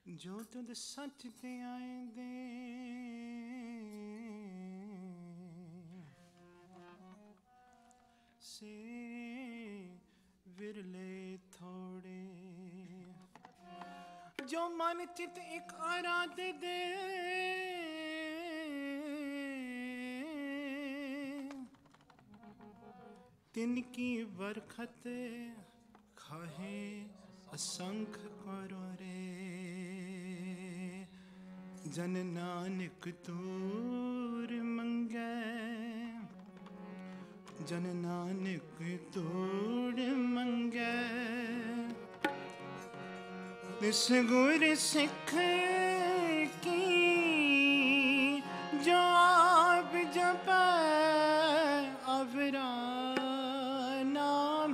जो तुद सच ते आएंदे से विरले थोड़े, जो मन चित एक आराधे दे तिनकी बरखत खाहे असंख करो रे। जन नानक तूर मंगे, जन नानक तूर मंगे। तिस गुर सिख की जो आप जपै अवरा नाम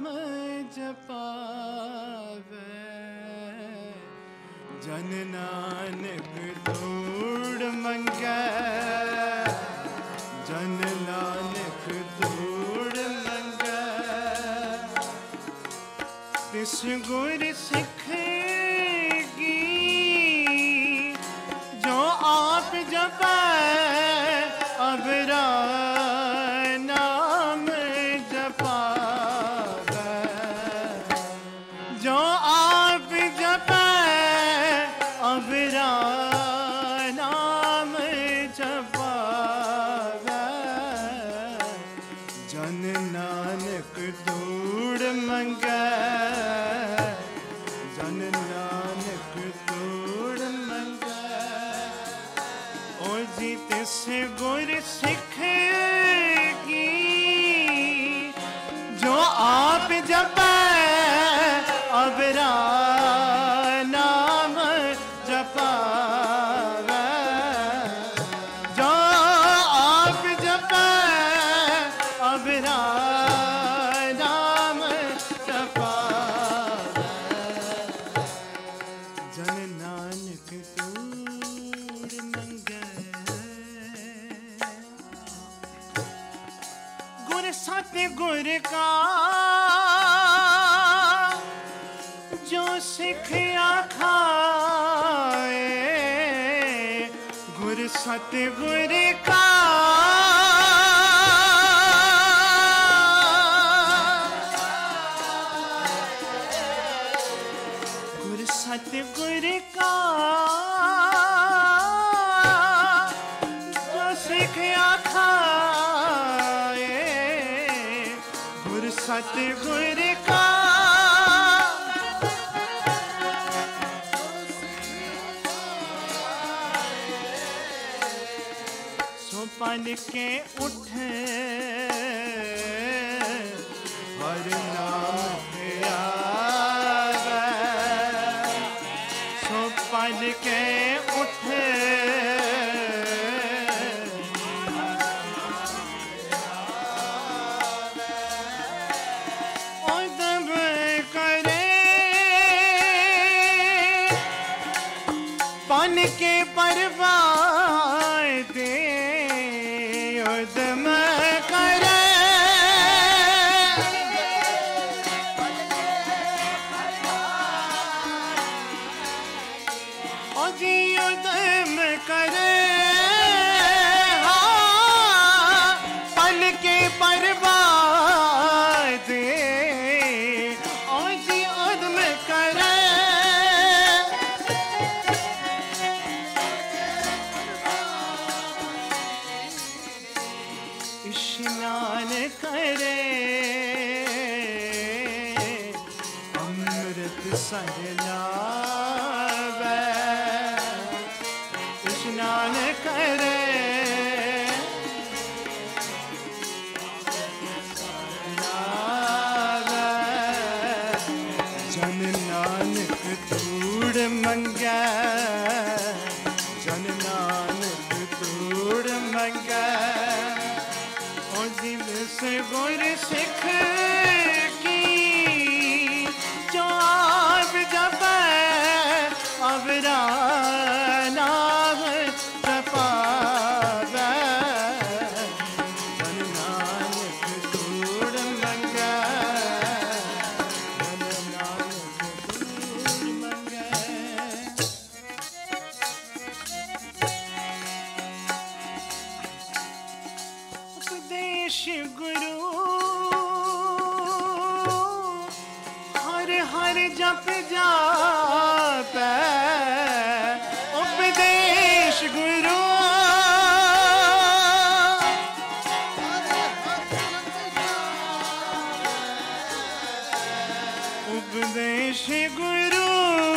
जपावे। जन नानक तूड़ मंगे, जन नानक तूड़ मंगे। तिस गुर सिख की जो आप जपै अवरा नाम जपावे। जो आप जपै अवरा नाम जपावे। जन नानक तूड़ मंगे, जन नानक तूड़ मंगे। ओ जी तिस गुर सिख की जो आप जपै अवरा नाम जपावे। जो आप जपै अवरा नाम जपावे। जन नानक तूड़ मंगे। गुर सत्य गुर का जो सिखिया खाए, गुर सत्य गुर का गुर सत्य गुर का जो सिखिया खाए, गुर सत्य गुर का पल के उठे हर नाम आवे। सो पल के उठे उदम करे पन के परवाह दे। उदम करे ओ जी उदम करे हाँ पल के परवाह दे। ओ जी उदम करे स्नान करे अमृत सहलावे। स्नान करे जन नानक तूड़ मंगे, जन नानक तूड़ मंगे। दिवस गुर सिख की जो आप जपै अवरा नाम जपावे। जन नानक तूड़ मंगे, जन नानक तूड़ मंगे। जप जापै उपदेश गुरु उपदेश गुरु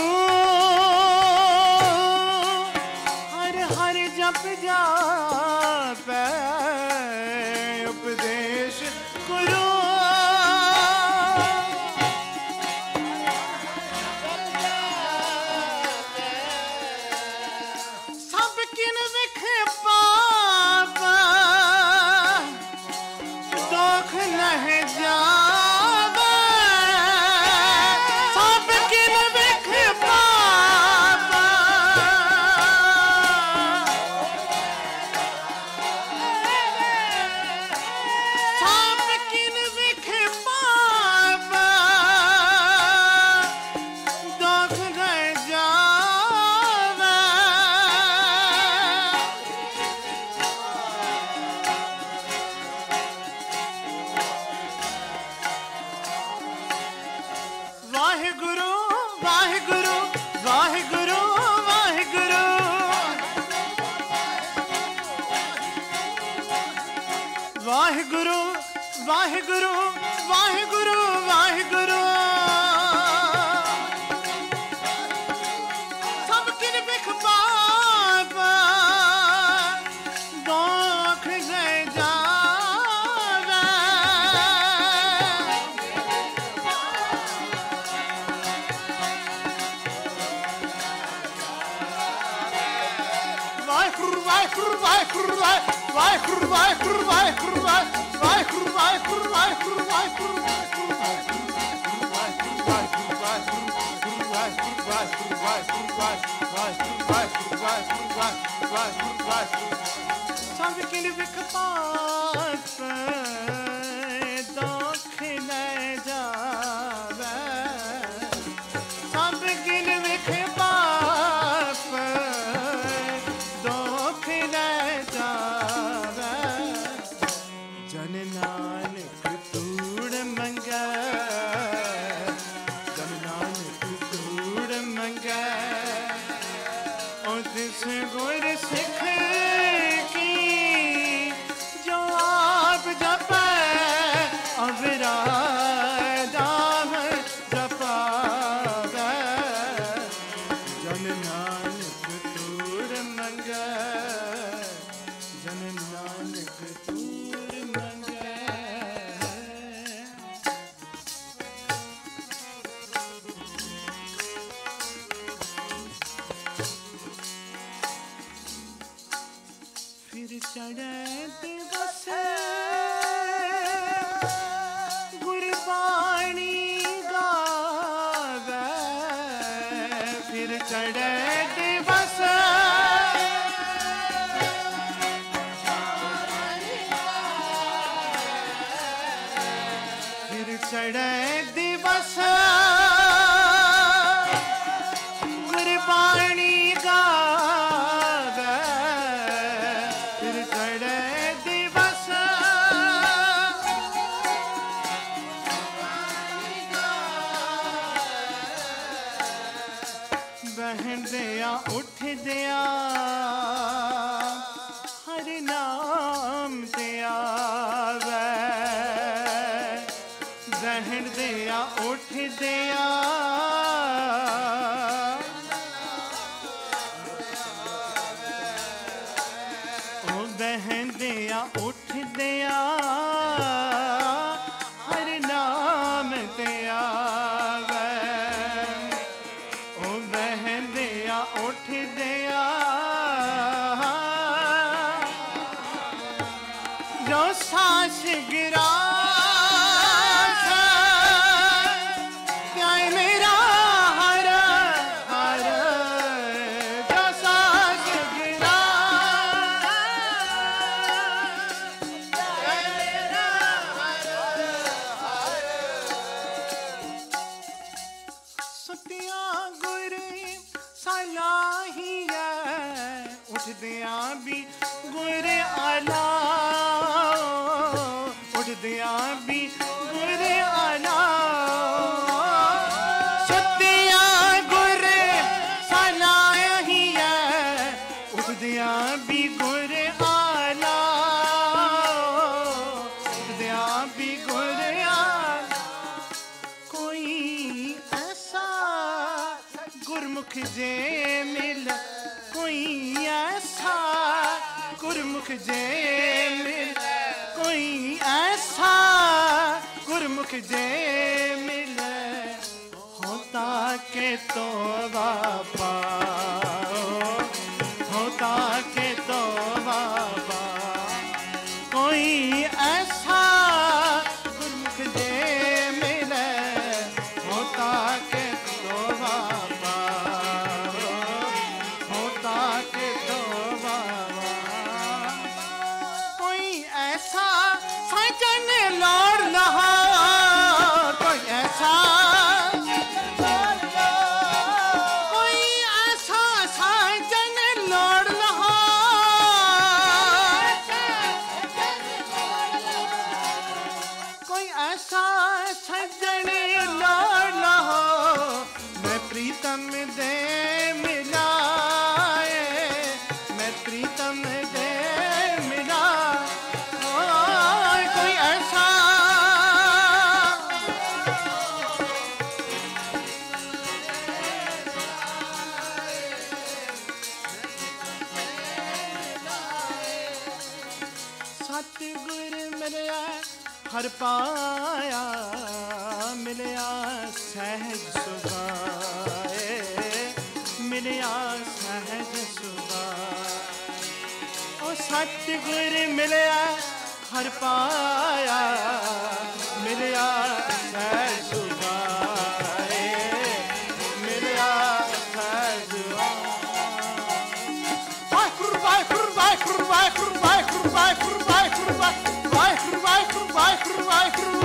हर हर जप जापै उपदेश गुरु सब किन विख पाप दुख नह जावे सब किन विख पाप सब किन विख पाप दुख नह जावे वाहिगुरु वाहिगुरु वाहिगुरु वाहिगुरु वाहिगुरु वाहिगुरु वाहिगुरु वाहिगुरु सब किन बिख पाप दुख गए जावे वाहिगुरु वाहिगुरु वाहिगुरु वाहिगुरु वाहिगुरु वाहिगुरु वाहिगुरु वाहिगुरु वाहिगुरु सब किन विख पाप दुख न जावे सब किन विख पाप दुख न जावे जन नानक तूड़ मंगै जन नानक तूड़ मंगै और तिस गुर सिख की जो आप जपै अविराम जपावै जन नानक तूड़ मंगै जन नानक तूड़ मंगै फिर चढ़े दिवस गुरबाणी गावे फिर चढ़े दिवस फिर चढ़े दिवस गुरबाणी गावे फिर चढ़े दिवस बहन दिया उठ दिया हर नाम दिया बहन दिया उठ दिया ओ बहन दिया उठ दिया हर नाम दिया ओ बहन दिया उठ दिया जो सांस गिरा क्या मेरा हर हर जो सांस गिरा सुतिया गुर सलाहिया उठदिया भी गुर आला उठदिया भी गुर आला सत्य जे मिल कोई ऐसा, गुरमुख जे मिल कोई ऐसा, गुरमुख जे मिल होता के तो बाबा, होता के तो बाबा कोई ऐसा, गुरमुख जे मिले होता के तो बाबा, होता के तो बाबा कोई ऐसा सजन लौट लहा, कोई ऐसा प्रीतम दे मिलाए, मैं प्रीतम दे मिला, कोई ऐसा सतगुर मिलया हर पाया, मिलया सहज सुभाए, मिलया सहज सुभाए, ओ सतगुर मिलया हर पाया, मिलया सहज सुभाए, मिलया सहज वाहिगुरू वाहिगुरू वाहिगुरू वाहिगुरू वाहिगुरू वाहिगुरू वाहिगुरू वाहिगुरू वाहिगुरू वाहिगुरू वाहिगुरू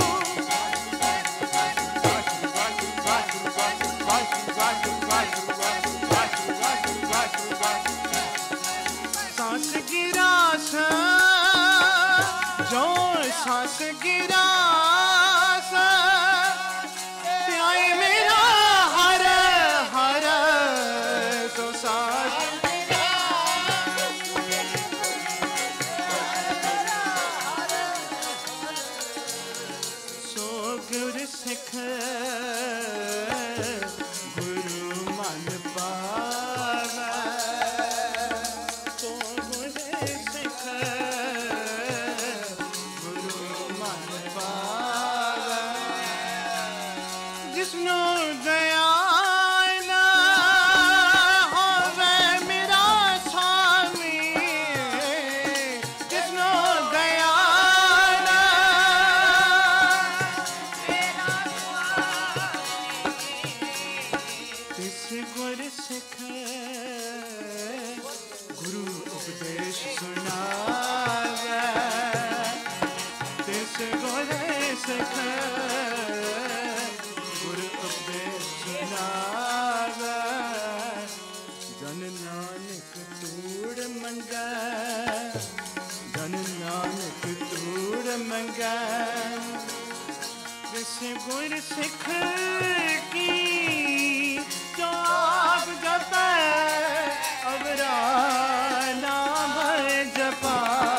सांस गिरा जो सांस गिरा प्याए मेरा हर हर तो सांस सो गुर सिख गुर सिख की जो आप जपे अवरा नाम जपा,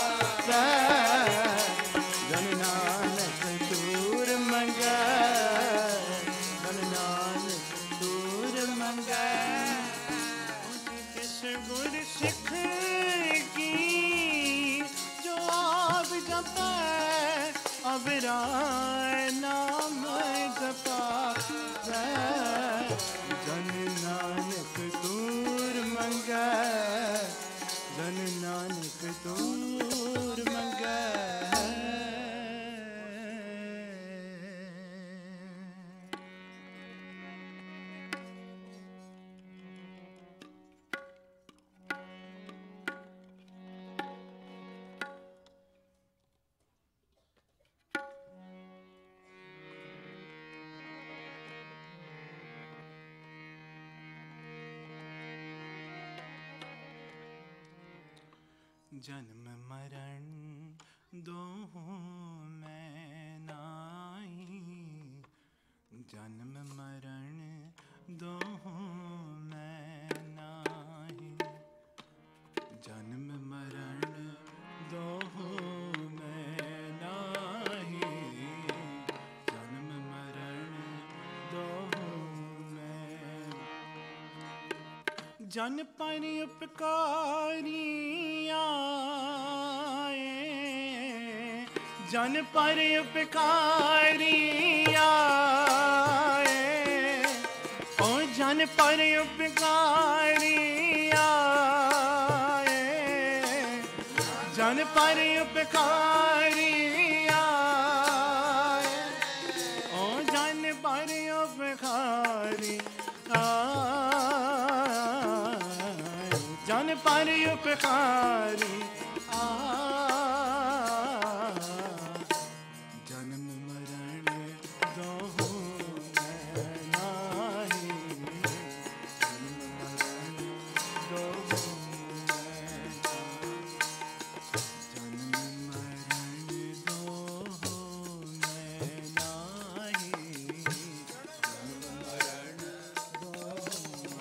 जन नानक दूर मंगे, जन नानक दूर मंगे, किस गुर सिख की जो आप जपे अवरा नाम जपा, जन नानक दूर मंगे, जन नानक दूर मंगे। जन्म मरण दोहों में नाई, जन्म मरण दोहों में नाई, जन्म मरण दोहों में नाई, जन्म मरण दोहों में जन पर उपकारी आए, जन पर उपकारी आए, ओ जन पर उपकारी आए, जन पर उपकारी आए, ओ जन पर उपकारी आए, जन पर उपकारी आए, जन्म मरण दोहु मैं नाही, जन्म मरण दोहु मैं नाही, जन्म मरण दोहु मैं नाही, जन्म मरण दोहु।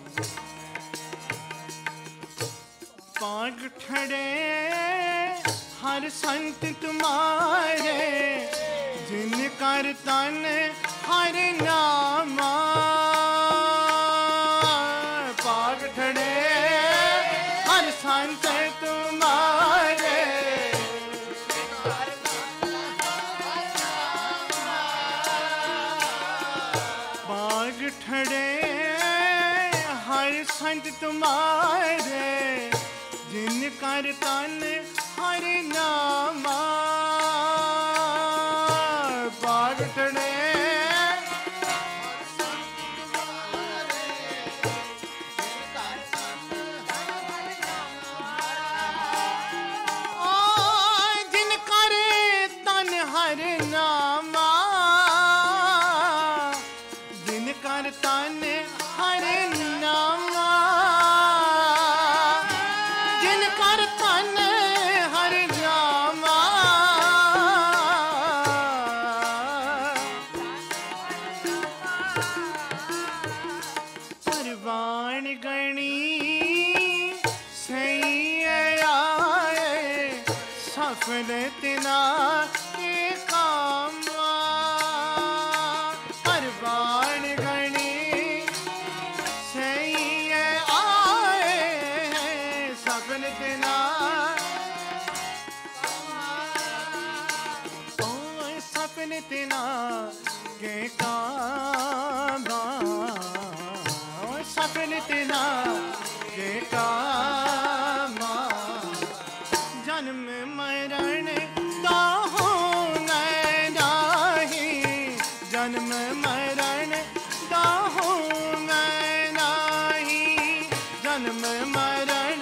पाग ठड़े हर संत तुम्हारे, जिन कर तन हर नामा, पाग ठड़े हर संत तुम्हारे, पाग ठड़े हर संत तुम्हारे, जिन कर तन हर नामा, पाग ठड़े जिन कर तन हर नामा, जिन कर तन हर नामा, जिन कर तन हर नामा, परवान गणी सही आए, सफल तिना के कामा, परवान गणी सही आए, सफल तिना, ओ सफल तिना के कामा, ओ सफल तिना के कामा, जन्म मरण दाहु मैं नाही, जन्म मरण दाहु मैं नाही, जन्म मरण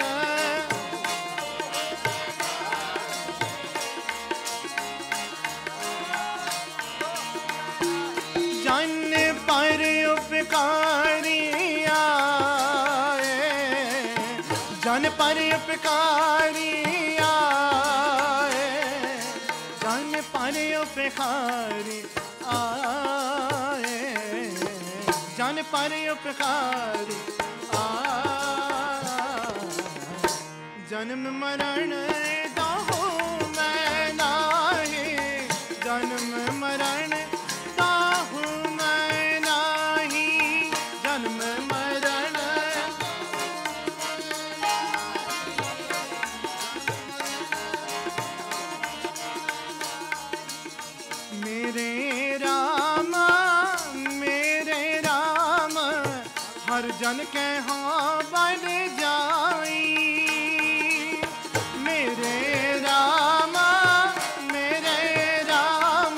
जन पर उपकारी आए, जन पर उपकारी आए, जन पर उपकारी आए, जन पर उपकारी आए, जन्म मरण दाहु मैं नाही, जन्म मरण दाहु मैं नाही, जन्म मरण मेरे राम, मेरे राम, हर जन के हाँ बन जाई, मेरे राम, मेरे राम,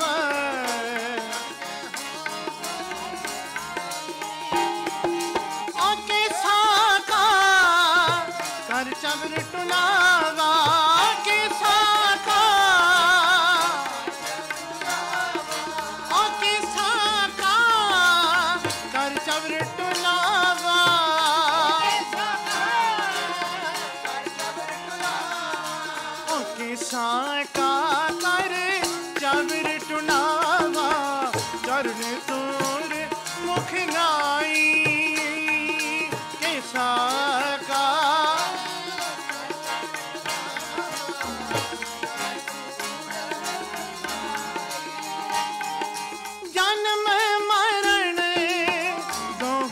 ओ किसा का कर चबर टुनावा, किसा का ओ किसा का कर चबर टुनावा, ओ किसा का कर चबर टुनावा, चरण तोर मुख नाई, किसा का जन्म मरण दो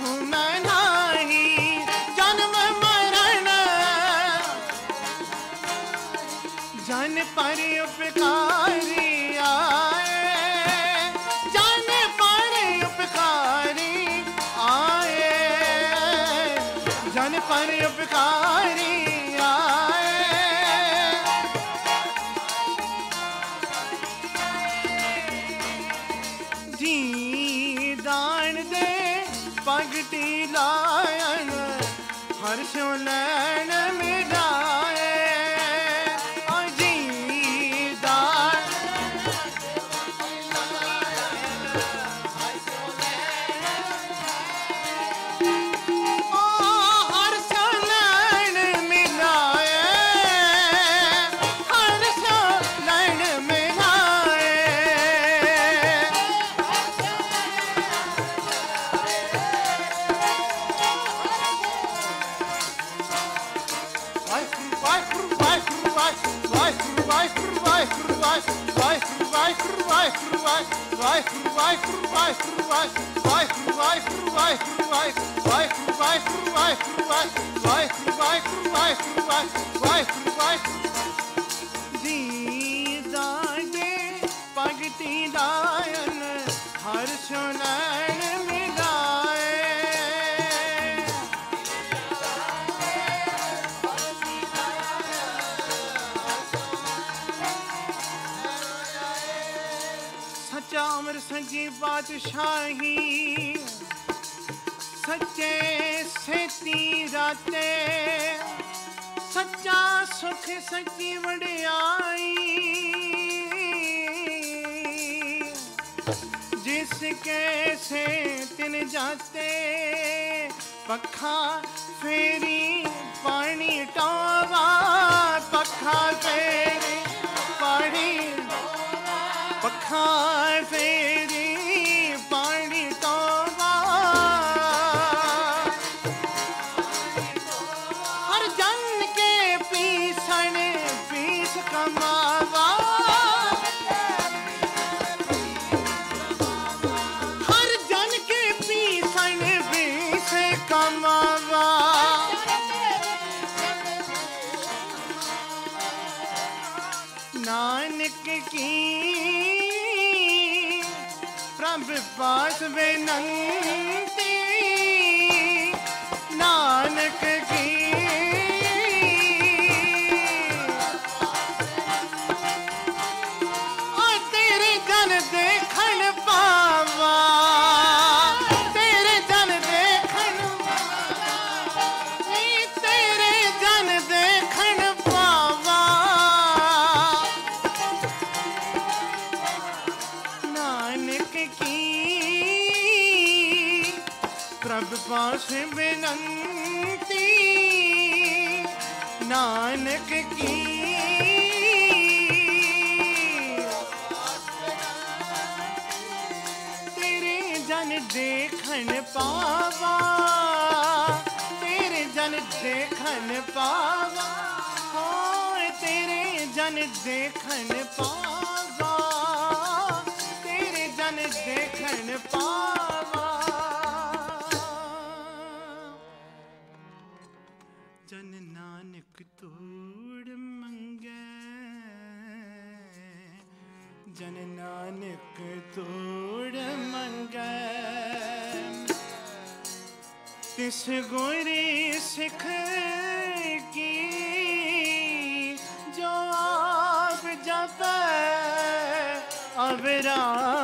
पर उपकारी आए, जन पर उपकारी आए, जन पर उपकारी आए। जी दान दे पगटी लायन हर्षों लैन मिलाए। जी दान हर्षों लैन मिलाए, हर्षों लैन मिलाए। जी दागे पगती लायन हर्षों लैन मिलाए। सच्चा अमर संजी बादशाही, सच्चे सेती राते, सच्चा सुख सच्ची वडियाई। जिसके से तिन जाते पखा फेरी पानी टोवा, पखा फेरी पानी, पखा फेरी पानी टोवा। हर जन के पीसन पीस कमावा, हर जन के पीसन पीस कमावा। नानक की प्रभ पास विनंती, नानक की तेरे जन देखन पावा, तेरे जन देखन, तेरे जन देखन पावा। नानक की प्रभ पास विनंती, नानक की तेरे जन देखन पावा, तेरे जन देखन पावा, हो तेरे जन देखन पावा, तेरे जन देखन पावा। जन नानक तोड़ मंगे, जन नानक तोड़ मंगे। तिस गोरी सिख की जो आप जपे, अबरा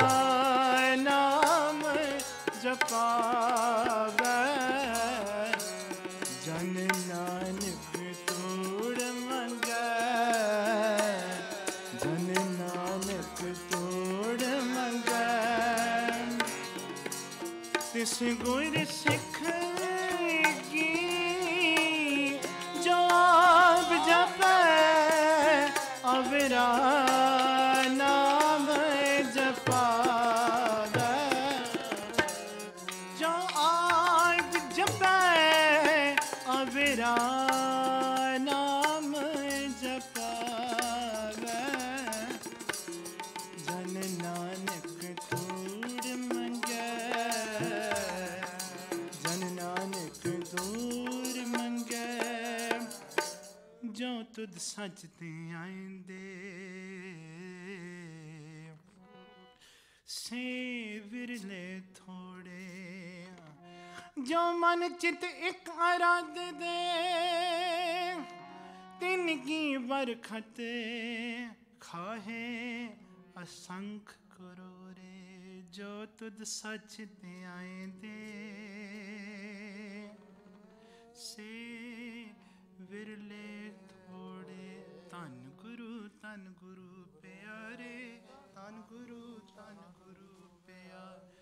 नाम जपावे। जन नानक तोड़ मंगे, जन नानक तोड़ मंगे। तिस गुर सिख की जो आप जपे, अबरा नाम जपावे। जो आप जपे, अबरा नाम जपावे। जन नानक तोड़ मंगे, जन नानक तोड़ मंगे। जो तुद सच ते आएंदे, से विरले थोड़े जो मन चित एक आराध दे तिनकी बरखत खाहे असंख करोरे जो तुद सच ते आए दे से विरले थोड़े धन गुरु प्यारे धन गुरु प्यारे